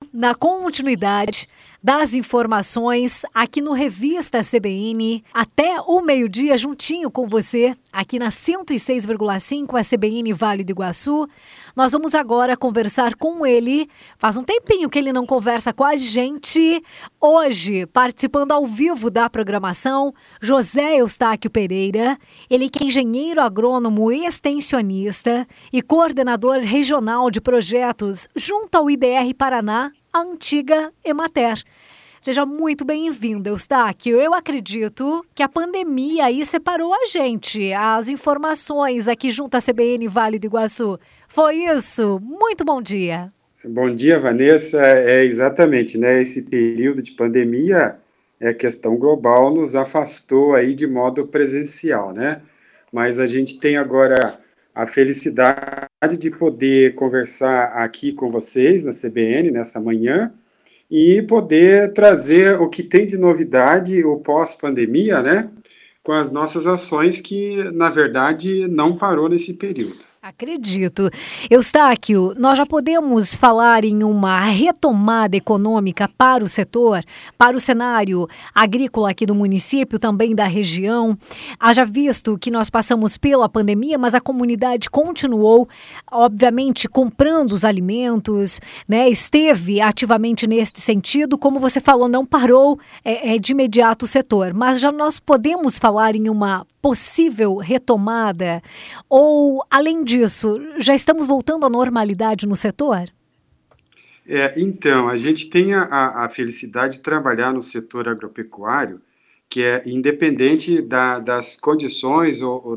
na continuidade das informações aqui no Revista CBN, até o meio-dia, juntinho com você, aqui na 106,5, a CBN Vale do Iguaçu. Nós vamos agora conversar com ele. Faz um tempinho que ele não conversa com a gente. Hoje, participando ao vivo da programação, José Eustáquio Pereira. Ele que é engenheiro agrônomo e extensionista e coordenador regional de projetos junto ao IDR Paraná, a antiga Emater. Seja muito bem-vindo, Eustáquio. Eu acredito que a pandemia aí separou a gente, as informações aqui junto à CBN Vale do Iguaçu. Foi isso? Muito bom dia. Bom dia, Vanessa. Exatamente, né? Esse período de pandemia, questão global, nos afastou aí de modo presencial, né? Mas a gente tem agora a felicidade de poder conversar aqui com vocês na CBN nessa manhã e poder trazer o que tem de novidade, o pós-pandemia, né? Com as nossas ações que, na verdade, não parou nesse período. Acredito. Eustáquio, nós já podemos falar em uma retomada econômica para o setor, para o cenário agrícola aqui do município, também da região. Haja visto que nós passamos pela pandemia, mas a comunidade continuou, obviamente, comprando os alimentos, né? Esteve ativamente neste sentido, como você falou, não parou de imediato o setor, mas já nós podemos falar em uma possível retomada? Ou, além disso, já estamos voltando à normalidade no setor? Então, a gente tem a felicidade de trabalhar no setor agropecuário, que é independente das condições ou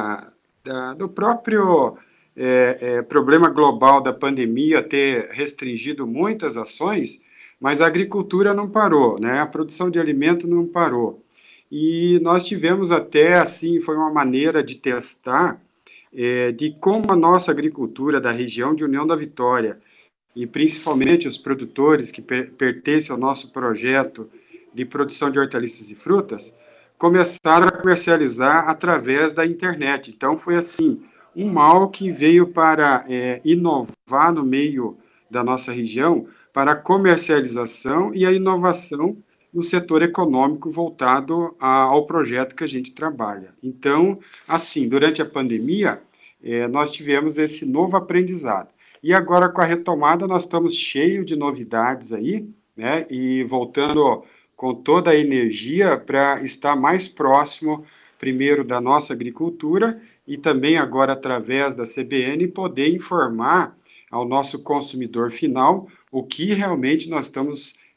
do próprio problema global da pandemia ter restringido muitas ações, mas a agricultura não parou, né? A produção de alimento não parou. E nós tivemos até, assim, foi uma maneira de testar de como a nossa agricultura da região de União da Vitória, e principalmente os produtores que pertencem ao nosso projeto de produção de hortaliças e frutas, começaram a comercializar através da internet. Então, foi assim, um mal que veio para inovar no meio da nossa região para a comercialização e a inovação no setor econômico voltado ao projeto que a gente trabalha. Então, assim, durante a pandemia, nós tivemos esse novo aprendizado. E agora, com a retomada, nós estamos cheios de novidades aí, né? E voltando com toda a energia para estar mais próximo, primeiro, da nossa agricultura e também agora, através da CBN, poder informar ao nosso consumidor final o que realmente nós estamos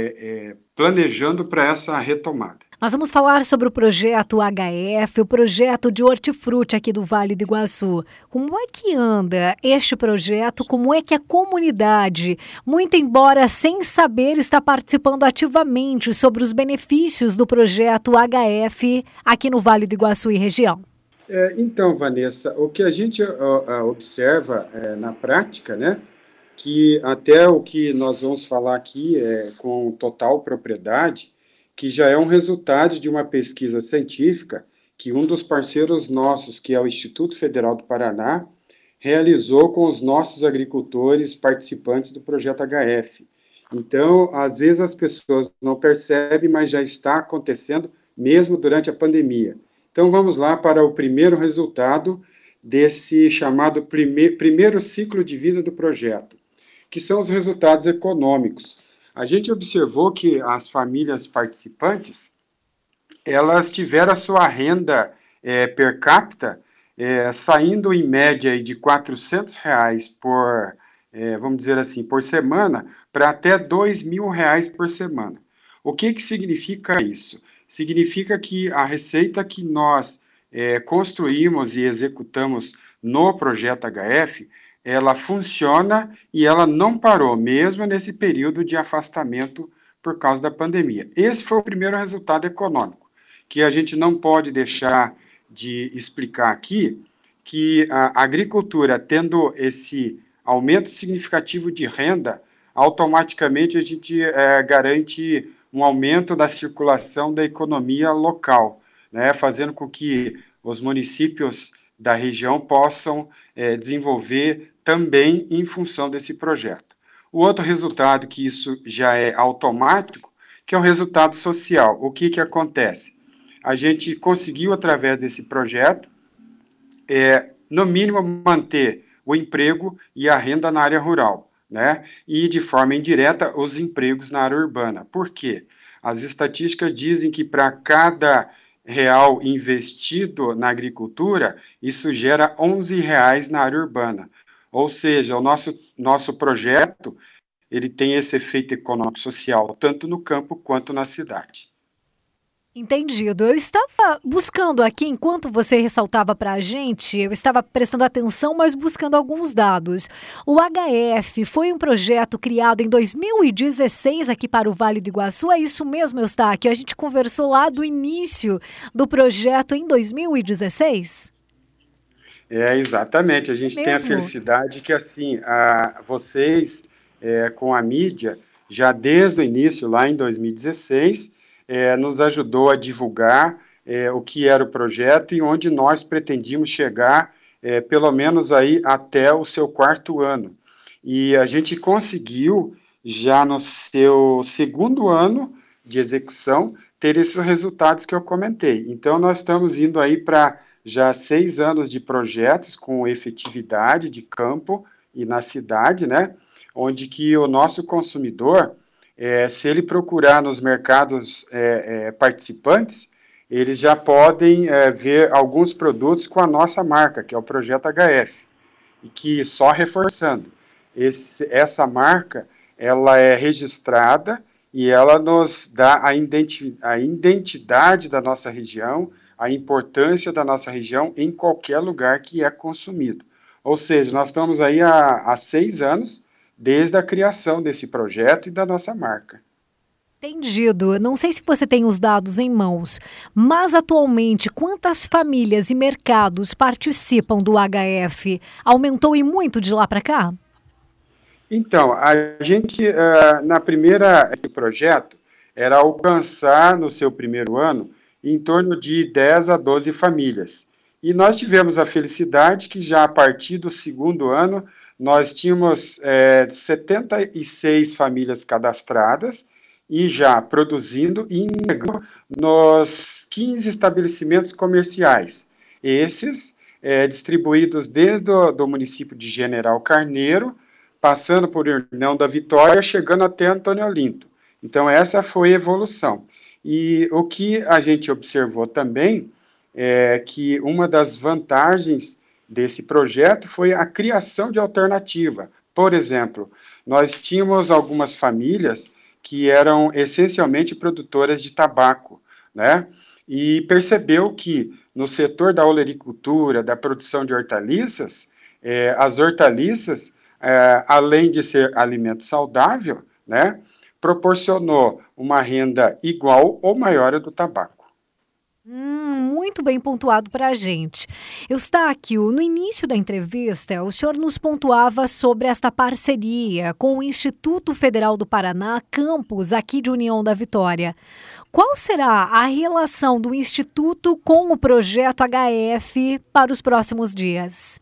planejando para essa retomada. Nós vamos falar sobre o projeto HF, o projeto de hortifruti aqui do Vale do Iguaçu. Como é que anda este projeto? Como é que a comunidade, muito embora sem saber, está participando ativamente sobre os benefícios do projeto HF aqui no Vale do Iguaçu e região? Então, Vanessa, o que a gente observa na prática, né? Que até o que nós vamos falar aqui com total propriedade, que já é um resultado de uma pesquisa científica que um dos parceiros nossos, que é o Instituto Federal do Paraná, realizou com os nossos agricultores participantes do projeto HF. Então, às vezes as pessoas não percebem, mas já está acontecendo mesmo durante a pandemia. Então, vamos lá para o primeiro resultado desse chamado primeiro ciclo de vida do projeto, que são os resultados econômicos. A gente observou que as famílias participantes, elas tiveram a sua renda per capita saindo em média de R$400 por, vamos dizer assim, por semana, para até R$2.000 por semana. O que significa isso? Significa que a receita que nós construímos e executamos no projeto HF, ela funciona e ela não parou, mesmo nesse período de afastamento por causa da pandemia. Esse foi o primeiro resultado econômico, que a gente não pode deixar de explicar aqui, que a agricultura, tendo esse aumento significativo de renda, automaticamente a gente garante um aumento da circulação da economia local, né, fazendo com que os municípios da região possam desenvolver também em função desse projeto. O outro resultado, que isso já é automático, que é o resultado social. O que acontece? A gente conseguiu, através desse projeto, no mínimo, manter o emprego e a renda na área rural, né? E, de forma indireta, os empregos na área urbana. Por quê? As estatísticas dizem que para cada real investido na agricultura, isso gera R$ 11 na área urbana. Ou seja, o nosso projeto, ele tem esse efeito econômico-social, tanto no campo quanto na cidade. Entendido. Eu estava buscando aqui, enquanto você ressaltava para a gente, eu estava prestando atenção, mas buscando alguns dados. O HF foi um projeto criado em 2016 aqui para o Vale do Iguaçu. É isso mesmo, Eustáquio? A gente conversou lá do início do projeto em 2016? Exatamente. A gente tem a felicidade que, assim, vocês, com a mídia, já desde o início, lá em 2016, nos ajudou a divulgar o que era o projeto e onde nós pretendíamos chegar, pelo menos aí até o seu 4º ano. E a gente conseguiu, já no seu 2º ano de execução, ter esses resultados que eu comentei. Então, nós estamos indo aí para já 6 anos de projetos com efetividade de campo e na cidade, né? Onde que o nosso consumidor, se ele procurar nos mercados participantes, eles já podem ver alguns produtos com a nossa marca, que é o Projeto HF, e que, só reforçando, essa marca, ela é registrada e ela nos dá a identidade da nossa região, a importância da nossa região em qualquer lugar que é consumido. Ou seja, nós estamos aí há 6 anos, desde a criação desse projeto e da nossa marca. Entendido. Não sei se você tem os dados em mãos, mas atualmente quantas famílias e mercados participam do HF? Aumentou e muito de lá para cá? Então, a gente, na primeira projeto, era alcançar no seu 1º ano em torno de 10 a 12 famílias. E nós tivemos a felicidade que já a partir do 2º ano nós tínhamos 76 famílias cadastradas e já produzindo e entregando nos 15 estabelecimentos comerciais. Esses distribuídos desde o município de General Carneiro, passando por Irnão da Vitória, chegando até Antônio Olinto. Então, essa foi a evolução. E o que a gente observou também é que uma das vantagens desse projeto foi a criação de alternativa. Por exemplo, nós tínhamos algumas famílias que eram essencialmente produtoras de tabaco, né? E percebeu que no setor da olericultura, da produção de hortaliças, as hortaliças, além de ser alimento saudável, né, proporcionou uma renda igual ou maior à do tabaco. Muito bem pontuado para a gente. Eustáquio, no início da entrevista, o senhor nos pontuava sobre esta parceria com o Instituto Federal do Paraná, campus aqui de União da Vitória. Qual será a relação do Instituto com o projeto HF para os próximos dias?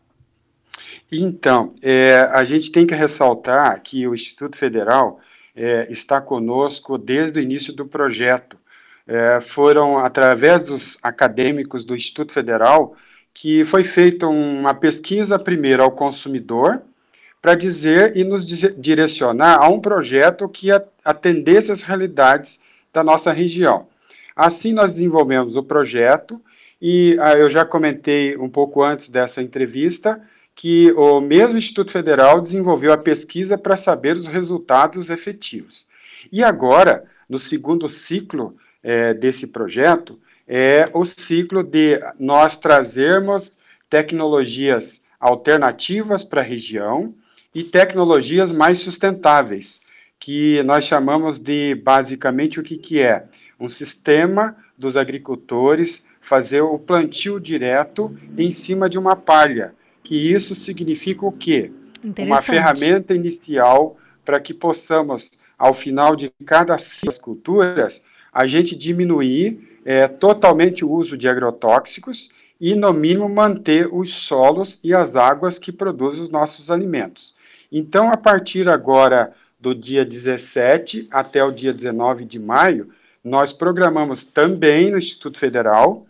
Então, a gente tem que ressaltar que o Instituto Federal está conosco desde o início do projeto. Foram através dos acadêmicos do Instituto Federal que foi feita uma pesquisa primeiro ao consumidor para dizer e nos direcionar a um projeto que atendesse às realidades da nossa região. Assim nós desenvolvemos o projeto e eu já comentei um pouco antes dessa entrevista que o mesmo Instituto Federal desenvolveu a pesquisa para saber os resultados efetivos. E agora, no 2º ciclo desse projeto, é o ciclo de nós trazermos tecnologias alternativas para a região e tecnologias mais sustentáveis, que nós chamamos de, basicamente, o que é? Um sistema dos agricultores fazer o plantio direto em cima de uma palha, que isso significa o quê? Uma ferramenta inicial para que possamos, ao final de cada ciclo das culturas, a gente diminuir totalmente o uso de agrotóxicos e, no mínimo, manter os solos e as águas que produzem os nossos alimentos. Então, a partir agora do dia 17 até o dia 19 de maio, nós programamos também no Instituto Federal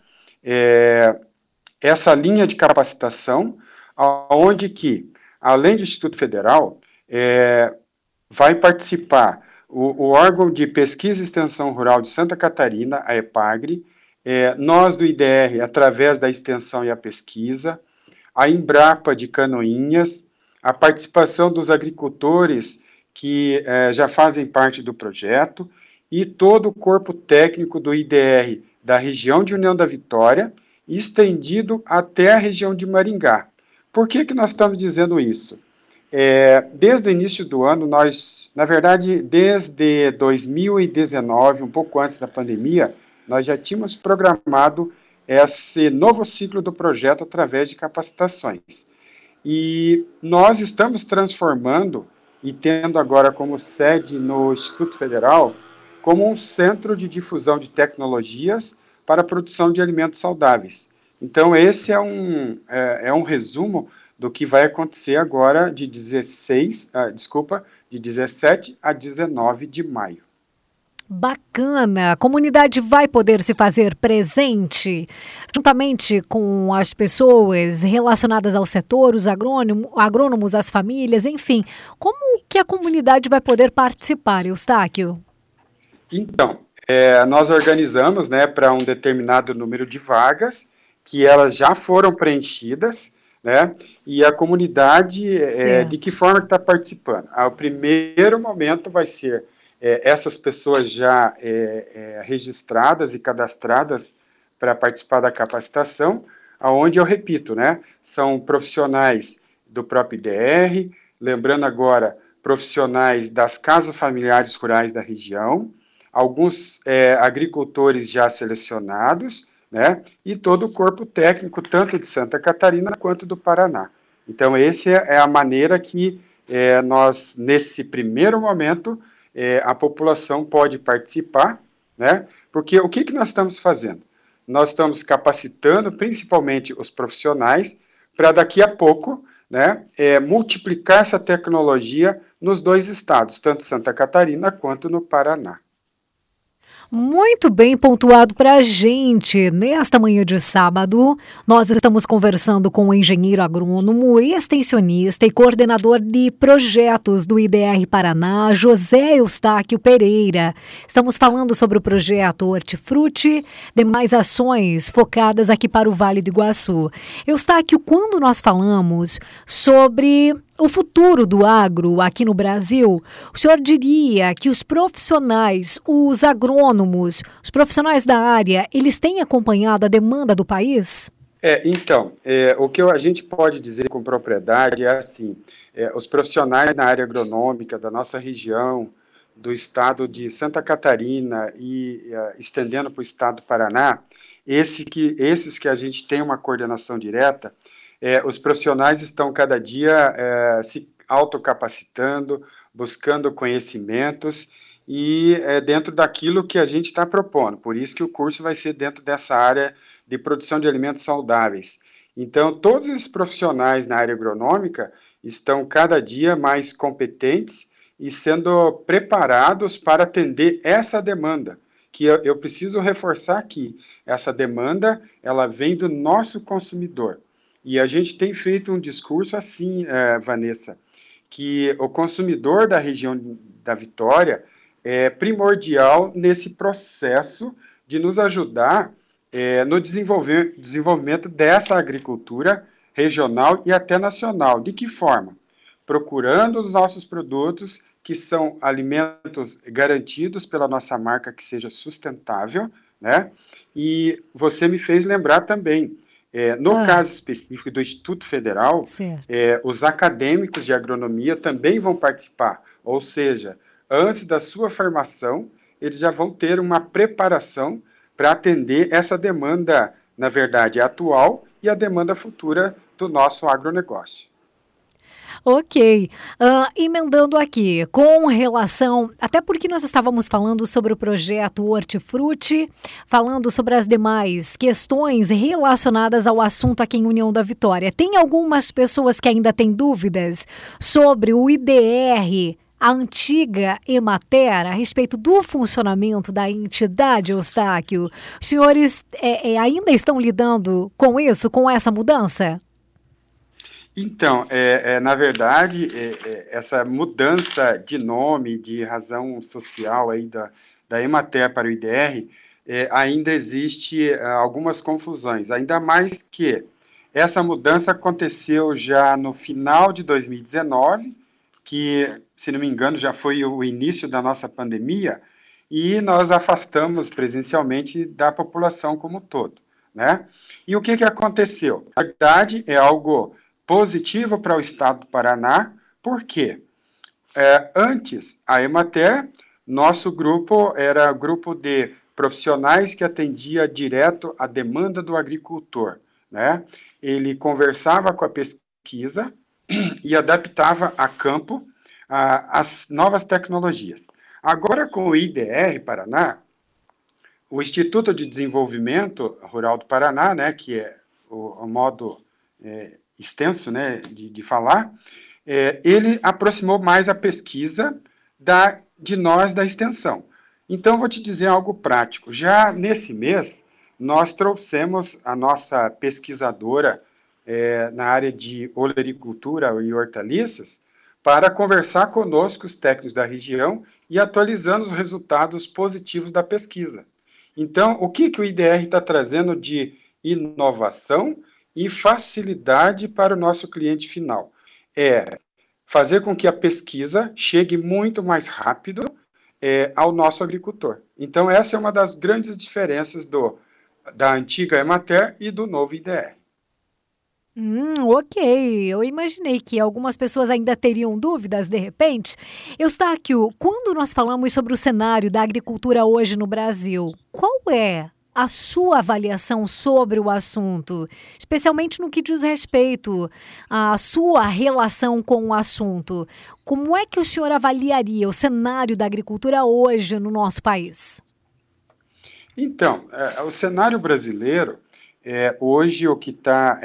essa linha de capacitação, onde que, além do Instituto Federal, vai participar o órgão de pesquisa e extensão rural de Santa Catarina, a EPAGRE, nós do IDR, através da extensão e a pesquisa, a Embrapa de Canoinhas, a participação dos agricultores que já fazem parte do projeto e todo o corpo técnico do IDR da região de União da Vitória, estendido até a região de Maringá. Por que nós estamos dizendo isso? Desde o início do ano, nós, na verdade, desde 2019, um pouco antes da pandemia, nós já tínhamos programado esse novo ciclo do projeto através de capacitações. E nós estamos transformando e tendo agora como sede no Instituto Federal como um centro de difusão de tecnologias para a produção de alimentos saudáveis. Então, esse é um resumo do que vai acontecer agora de 17 a 19 de maio. Bacana! A comunidade vai poder se fazer presente juntamente com as pessoas relacionadas ao setor, os agrônomos, as famílias, enfim. Como que a comunidade vai poder participar, Eustáquio? Então, nós organizamos para um determinado número de vagas, que elas já foram preenchidas, e a comunidade, de que forma que está participando? O primeiro momento vai ser essas pessoas já registradas e cadastradas para participar da capacitação, aonde eu repito, são profissionais do próprio IDR, lembrando agora, profissionais das casas familiares rurais da região, alguns agricultores já selecionados, e todo o corpo técnico, tanto de Santa Catarina quanto do Paraná. Então, essa é a maneira que nós, nesse primeiro momento, a população pode participar, porque o que nós estamos fazendo? Nós estamos capacitando, principalmente os profissionais, para daqui a pouco, multiplicar essa tecnologia nos dois estados, tanto Santa Catarina quanto no Paraná. Muito bem pontuado para a gente. Nesta manhã de sábado, nós estamos conversando com o engenheiro agrônomo, extensionista e coordenador de projetos do IDR Paraná, José Eustáquio Pereira. Estamos falando sobre o projeto Hortifruti, demais ações focadas aqui para o Vale do Iguaçu. Eustáquio, quando nós falamos sobre o futuro do agro aqui no Brasil, o senhor diria que os profissionais, os agrônomos, os profissionais da área, eles têm acompanhado a demanda do país? O que a gente pode dizer com propriedade é assim, os profissionais na área agronômica da nossa região, do estado de Santa Catarina e estendendo para o estado do Paraná, esses que a gente tem uma coordenação direta, os profissionais estão cada dia se autocapacitando, buscando conhecimentos e dentro daquilo que a gente está propondo. Por isso que o curso vai ser dentro dessa área de produção de alimentos saudáveis. Então, todos esses profissionais na área agronômica estão cada dia mais competentes e sendo preparados para atender essa demanda, que eu preciso reforçar aqui. Essa demanda, ela vem do nosso consumidor. E a gente tem feito um discurso assim, Vanessa, que o consumidor da região da Vitória é primordial nesse processo de nos ajudar no desenvolvimento dessa agricultura regional e até nacional. De que forma? Procurando os nossos produtos, que são alimentos garantidos pela nossa marca, que seja sustentável, E você me fez lembrar também, no caso específico do Instituto Federal, os acadêmicos de agronomia também vão participar, ou seja, antes da sua formação, eles já vão ter uma preparação para atender essa demanda, na verdade, atual e a demanda futura do nosso agronegócio. Ok. Emendando aqui, com relação, até porque nós estávamos falando sobre o projeto Hortifruti, falando sobre as demais questões relacionadas ao assunto aqui em União da Vitória. Tem algumas pessoas que ainda têm dúvidas sobre o IDR a antiga Emater a respeito do funcionamento da entidade, Eustáquio? Os senhores ainda estão lidando com isso, com essa mudança? Então, na verdade, essa mudança de nome, de razão social aí da Emater para o IDR, ainda existe algumas confusões, ainda mais que essa mudança aconteceu já no final de 2019, que, se não me engano, já foi o início da nossa pandemia, e nós afastamos presencialmente da população como um todo, né? E o que aconteceu? Na verdade, é algo positivo para o estado do Paraná, porque antes, a Emater, nosso grupo era grupo de profissionais que atendia direto a demanda do agricultor, né? Ele conversava com a pesquisa e adaptava a campo as novas tecnologias. Agora, com o IDR Paraná, o Instituto de Desenvolvimento Rural do Paraná, né, que é o modo extenso, né, de falar, ele aproximou mais a pesquisa de nós da extensão. Então, vou te dizer algo prático. Já nesse mês, nós trouxemos a nossa pesquisadora na área de olericultura e hortaliças para conversar conosco, os técnicos da região, e atualizando os resultados positivos da pesquisa. Então, o que o IDR está trazendo de inovação e facilidade para o nosso cliente final? É fazer com que a pesquisa chegue muito mais rápido ao nosso agricultor. Então, essa é uma das grandes diferenças da antiga Emater e do novo IDR. Ok. Eu imaginei que algumas pessoas ainda teriam dúvidas de repente. Eustáquio, quando nós falamos sobre o cenário da agricultura hoje no Brasil, qual é a sua avaliação sobre o assunto, especialmente no que diz respeito à sua relação com o assunto? Como é que o senhor avaliaria o cenário da agricultura hoje no nosso país? Então, o cenário brasileiro, hoje o que está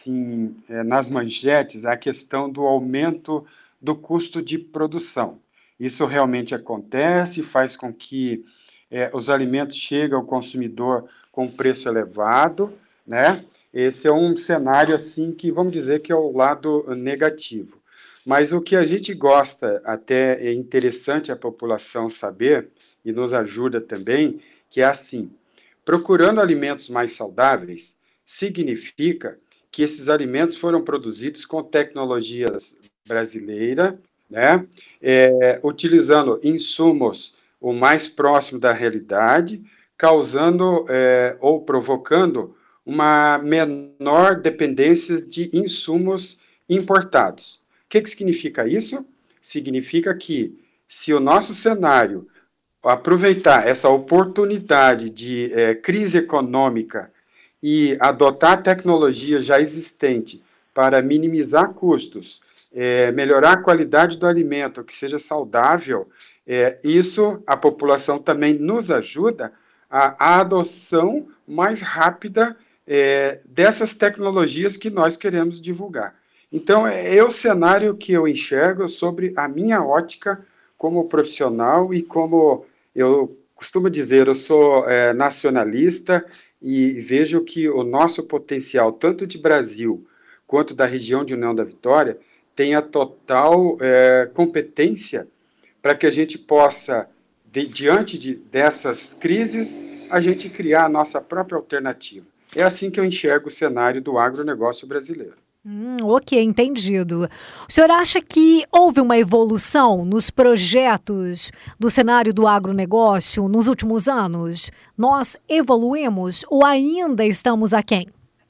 nas manchetes é a questão do aumento do custo de produção. Isso realmente acontece, faz com que os alimentos cheguem ao consumidor com preço elevado, né? Esse é um cenário assim que vamos dizer que é o lado negativo. Mas o que a gente gosta, até é interessante a população saber, e nos ajuda também, que é assim, procurando alimentos mais saudáveis, significa que esses alimentos foram produzidos com tecnologias brasileiras, né? Utilizando insumos o mais próximo da realidade, causando ou provocando uma menor dependência de insumos importados. O que significa isso? Significa que, se o nosso cenário aproveitar essa oportunidade de crise econômica e adotar a tecnologia já existente para minimizar custos, melhorar a qualidade do alimento, que seja saudável, isso a população também nos ajuda a adoção mais rápida dessas tecnologias que nós queremos divulgar. Então, é o cenário que eu enxergo sobre a minha ótica como profissional e como eu costumo dizer, eu sou nacionalista e vejo que o nosso potencial, tanto de Brasil quanto da região de União da Vitória, tem a total competência para que a gente possa, diante dessas crises, a gente criar a nossa própria alternativa. É assim que eu enxergo o cenário do agronegócio brasileiro. Ok, entendido. O senhor acha que houve uma evolução nos projetos do cenário do agronegócio nos últimos anos? Nós evoluímos ou ainda estamos aquém?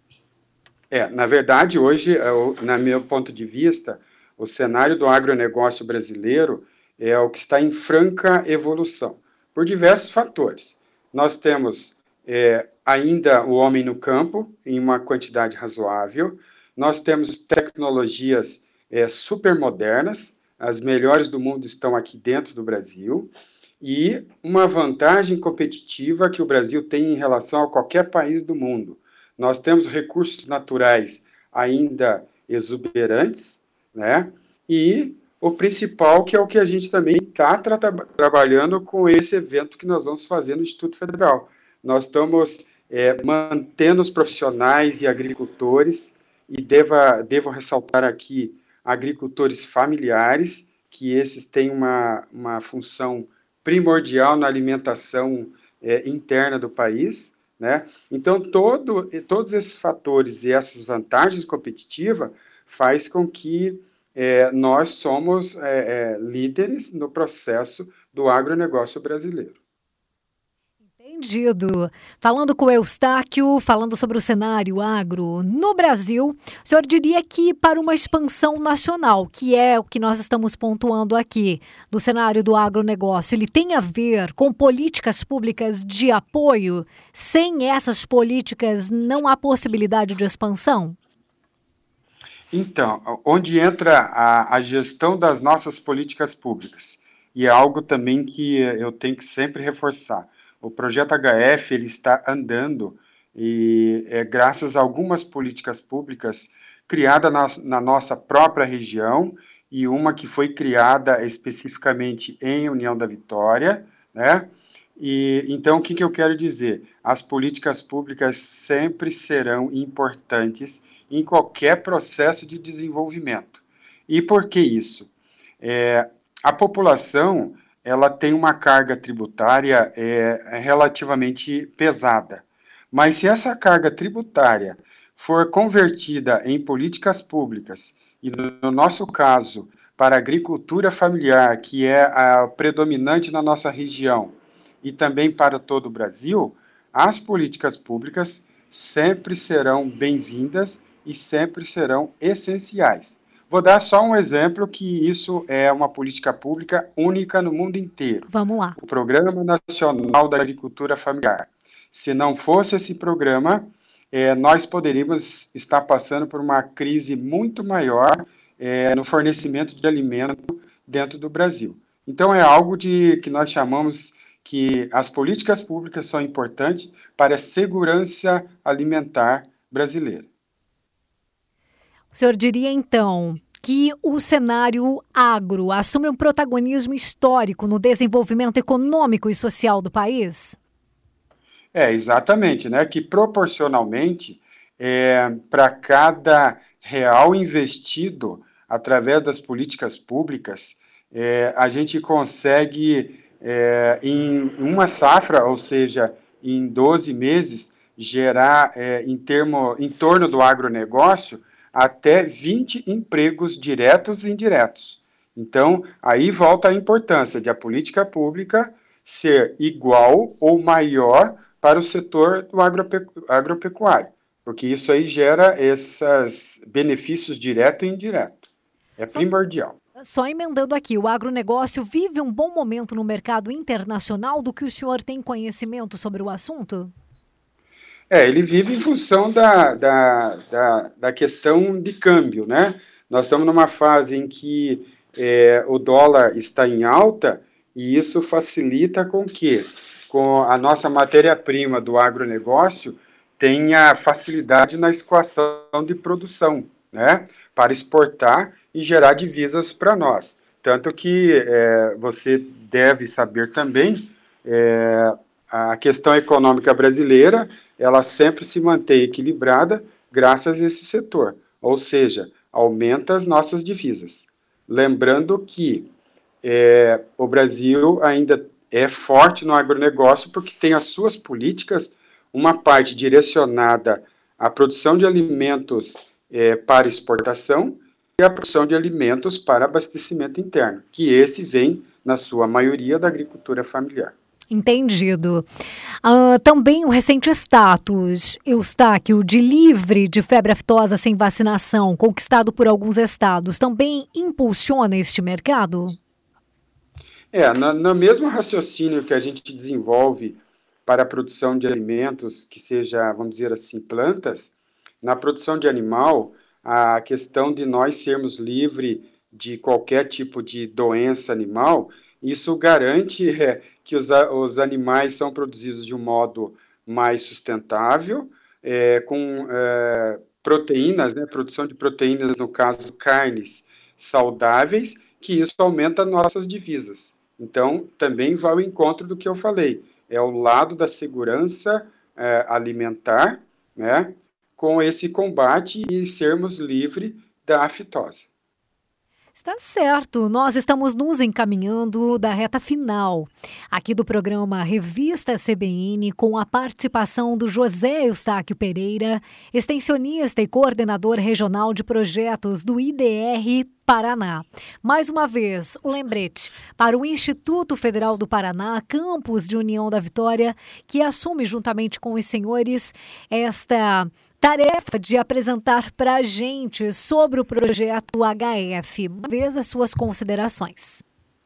Na verdade, hoje, no meu ponto de vista, o cenário do agronegócio brasileiro é o que está em franca evolução, por diversos fatores. Nós temos ainda o homem no campo, em uma quantidade razoável. Nós temos tecnologias super modernas, as melhores do mundo estão aqui dentro do Brasil, e uma vantagem competitiva que o Brasil tem em relação a qualquer país do mundo. Nós temos recursos naturais ainda exuberantes, né? E o principal, que é o que a gente também está trabalhando com esse evento que nós vamos fazer no Instituto Federal. Nós estamos mantendo os profissionais e agricultores, e devo ressaltar aqui agricultores familiares, que esses têm uma função primordial na alimentação interna do país, né? Então, todos esses fatores e essas vantagens competitivas faz com que nós somos líderes no processo do agronegócio brasileiro. Entendido. Falando com o Eustáquio, falando sobre o cenário agro no Brasil, o senhor diria que para uma expansão nacional, que é o que nós estamos pontuando aqui, do cenário do agronegócio, ele tem a ver com políticas públicas de apoio? Sem essas políticas, não há possibilidade de expansão? Então, onde entra a gestão das nossas políticas públicas? E é algo também que eu tenho que sempre reforçar. O projeto HF ele está andando e graças a algumas políticas públicas criadas na nossa própria região e uma que foi criada especificamente em União da Vitória, né? E então o que eu quero dizer? As políticas públicas sempre serão importantes em qualquer processo de desenvolvimento. E por que isso? A população ela tem uma carga tributária relativamente pesada. Mas se essa carga tributária for convertida em políticas públicas, e no nosso caso, para a agricultura familiar, que é a predominante na nossa região, e também para todo o Brasil, as políticas públicas sempre serão bem-vindas e sempre serão essenciais. Vou dar só um exemplo que isso é uma política pública única no mundo inteiro. Vamos lá. O Programa Nacional da Agricultura Familiar. Se não fosse esse programa, nós poderíamos estar passando por uma crise muito maior no fornecimento de alimento dentro do Brasil. Então, é algo que nós chamamos que as políticas públicas são importantes para a segurança alimentar brasileira. O senhor diria, então, que o cenário agro assume um protagonismo histórico no desenvolvimento econômico e social do país? Exatamente, né? Que proporcionalmente, para cada real investido através das políticas públicas, a gente consegue, em uma safra, ou seja, em 12 meses, gerar, em torno do agronegócio, até 20 empregos diretos e indiretos. Então, aí volta a importância de a política pública ser igual ou maior para o setor do agropecuário, porque isso aí gera esses benefícios direto e indireto. É primordial. Só emendando aqui, o agronegócio vive um bom momento no mercado internacional, do que o senhor tem conhecimento sobre o assunto? Ele vive em função da questão de câmbio, né? Nós estamos numa fase em que o dólar está em alta e isso facilita com a nossa matéria-prima do agronegócio tenha facilidade na escoação de produção, né? Para exportar e gerar divisas para nós. Tanto que você deve saber também, a questão econômica brasileira, ela sempre se mantém equilibrada graças a esse setor, ou seja, aumenta as nossas divisas. Lembrando que o Brasil ainda é forte no agronegócio porque tem as suas políticas, uma parte direcionada à produção de alimentos para exportação e a produção de alimentos para abastecimento interno, que esse vem, na sua maioria, da agricultura familiar. Entendido. Também o recente status, Eustáquio, de livre de febre aftosa sem vacinação, conquistado por alguns estados, também impulsiona este mercado? No mesmo raciocínio que a gente desenvolve para a produção de alimentos, que seja, vamos dizer assim, plantas, na produção de animal, a questão de nós sermos livres de qualquer tipo de doença animal, isso garante que os animais são produzidos de um modo mais sustentável, com proteínas, né, produção de proteínas, no caso carnes saudáveis, que isso aumenta nossas divisas. Então, também vai ao encontro do que eu falei, é o lado da segurança alimentar, né, com esse combate e sermos livres da aftosa. Está certo, nós estamos nos encaminhando da reta final aqui do programa Revista CBN, com a participação do José Eustáquio Pereira, extensionista e coordenador regional de projetos do IDR Paraná. Mais uma vez, o lembrete para o Instituto Federal do Paraná, campus de União da Vitória, que assume juntamente com os senhores esta tarefa de apresentar para a gente sobre o projeto HF. Uma vez as suas considerações.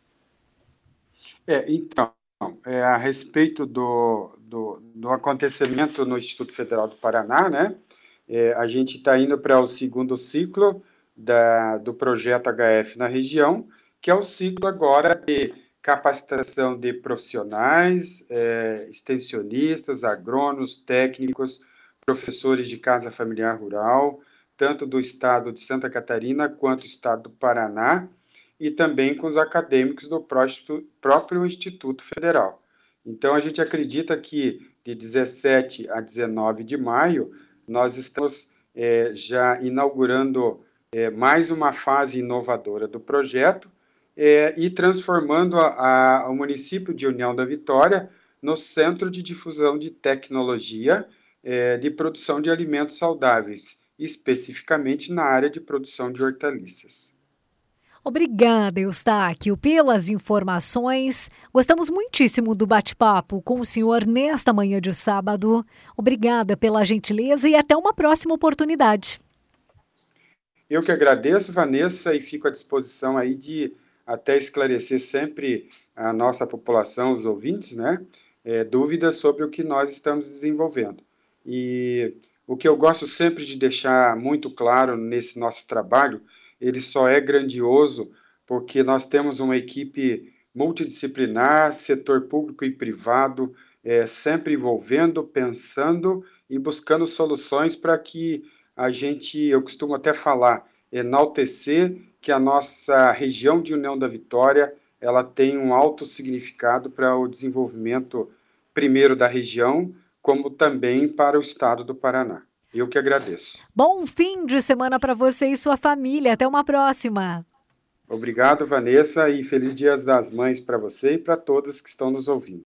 Então, a respeito do acontecimento no Instituto Federal do Paraná, né? A gente está indo para o segundo ciclo do projeto HF na região, que é o ciclo agora de capacitação de profissionais, extensionistas, agrônomos, técnicos, professores de casa familiar rural, tanto do estado de Santa Catarina quanto do estado do Paraná, e também com os acadêmicos do próprio Instituto Federal. Então, a gente acredita que de 17 a 19 de maio, nós estamos já inaugurando mais uma fase inovadora do projeto e transformando o município de União da Vitória no centro de difusão de tecnologia de produção de alimentos saudáveis, especificamente na área de produção de hortaliças. Obrigada, Eustáquio, pelas informações. Gostamos muitíssimo do bate-papo com o senhor nesta manhã de sábado. Obrigada pela gentileza e até uma próxima oportunidade. Eu que agradeço, Vanessa, e fico à disposição aí de até esclarecer sempre a nossa população, os ouvintes, né? Dúvidas sobre o que nós estamos desenvolvendo. E o que eu gosto sempre de deixar muito claro nesse nosso trabalho, ele só é grandioso porque nós temos uma equipe multidisciplinar, setor público e privado, sempre envolvendo, pensando e buscando soluções para que a gente, eu costumo até falar, enaltecer que a nossa região de União da Vitória, ela tem um alto significado para o desenvolvimento, primeiro da região, como também para o estado do Paraná. Eu que agradeço. Bom fim de semana para você e sua família. Até uma próxima. Obrigado, Vanessa, e feliz Dia das Mães para você e para todas que estão nos ouvindo.